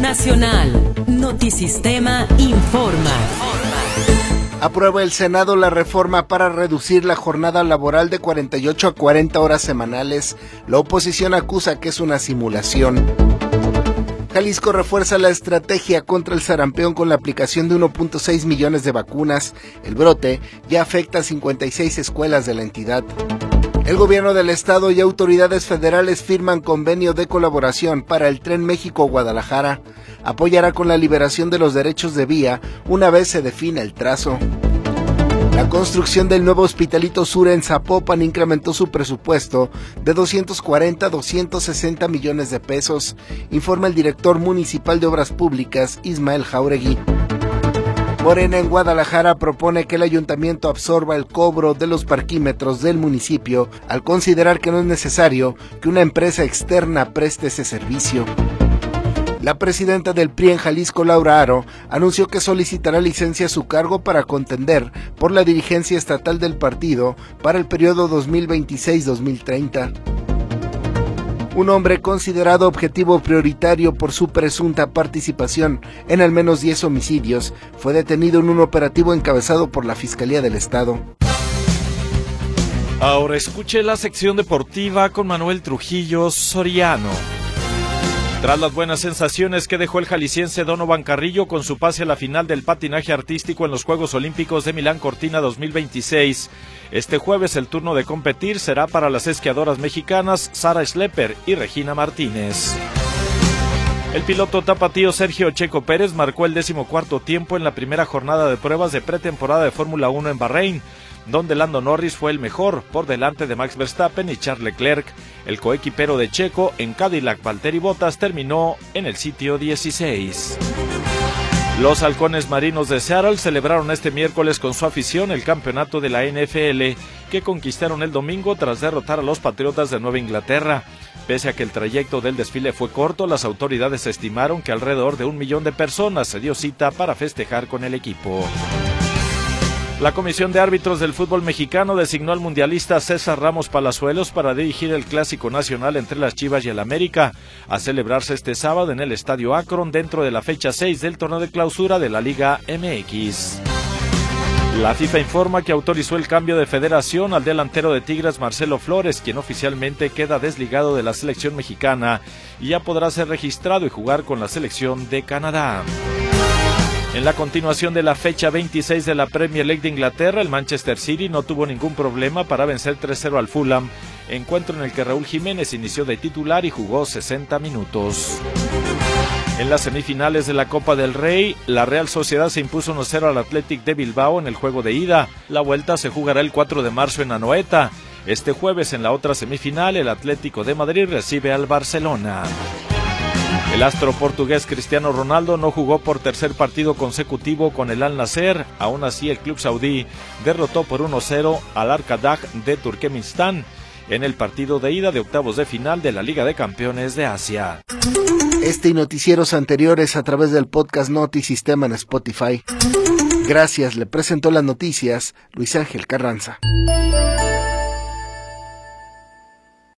Nacional. Notisistema informa. Aprueba el Senado la reforma para reducir la jornada laboral de 48 a 40 horas semanales. La oposición acusa que es una simulación. Jalisco refuerza la estrategia contra el sarampión con la aplicación de 1.6 millones de vacunas. El brote ya afecta a 56 escuelas de la entidad. El gobierno del estado y autoridades federales firman convenio de colaboración para el Tren México-Guadalajara. Apoyará con la liberación de los derechos de vía una vez se define el trazo. La construcción del nuevo Hospitalito Sur en Zapopan incrementó su presupuesto de 240 a 260 millones de pesos, informa el director municipal de Obras Públicas, Ismael Jauregui. Morena en Guadalajara propone que el ayuntamiento absorba el cobro de los parquímetros del municipio al considerar que no es necesario que una empresa externa preste ese servicio. La presidenta del PRI en Jalisco, Laura Aro, anunció que solicitará licencia a su cargo para contender por la dirigencia estatal del partido para el periodo 2026-2030. Un hombre considerado objetivo prioritario por su presunta participación en al menos 10 homicidios fue detenido en un operativo encabezado por la Fiscalía del Estado. Ahora escuche la sección deportiva con Manuel Trujillo Soriano. Tras las buenas sensaciones que dejó el jalisciense Donovan Carrillo con su pase a la final del patinaje artístico en los Juegos Olímpicos de Milán Cortina 2026, este jueves el turno de competir será para las esquiadoras mexicanas Sara Schlepper y Regina Martínez. El piloto tapatío Sergio Checo Pérez marcó el 14º tiempo en la primera jornada de pruebas de pretemporada de Fórmula 1 en Bahrein, donde Lando Norris fue el mejor, por delante de Max Verstappen y Charles Leclerc. El coequipero de Checo en Cadillac Valtteri Bottas terminó en el sitio 16. Los halcones marinos de Seattle celebraron este miércoles con su afición el campeonato de la NFL, que conquistaron el domingo tras derrotar a los Patriotas de Nueva Inglaterra. Pese a que el trayecto del desfile fue corto, las autoridades estimaron que alrededor de 1 millón de personas se dio cita para festejar con el equipo. La Comisión de Árbitros del Fútbol Mexicano designó al mundialista César Ramos Palazuelos para dirigir el Clásico Nacional entre las Chivas y el América, a celebrarse este sábado en el Estadio Akron dentro de la fecha 6 del torneo de clausura de la Liga MX. La FIFA informa que autorizó el cambio de federación al delantero de Tigres Marcelo Flores, quien oficialmente queda desligado de la selección mexicana y ya podrá ser registrado y jugar con la selección de Canadá. En la continuación de la fecha 26 de la Premier League de Inglaterra, el Manchester City no tuvo ningún problema para vencer 3-0 al Fulham, encuentro en el que Raúl Jiménez inició de titular y jugó 60 minutos. En las semifinales de la Copa del Rey, la Real Sociedad se impuso 1-0 al Athletic de Bilbao en el juego de ida. La vuelta se jugará el 4 de marzo en Anoeta. Este jueves, en la otra semifinal, el Atlético de Madrid recibe al Barcelona. El astro portugués Cristiano Ronaldo no jugó por tercer partido consecutivo con el Al-Nassr. Aún así, el club saudí derrotó por 1-0 al Arkadaş de Turkmenistán en el partido de ida de octavos de final de la Liga de Campeones de Asia. Este y noticieros anteriores a través del podcast Notisistema en Spotify. Gracias, le presentó las noticias Luis Ángel Carranza.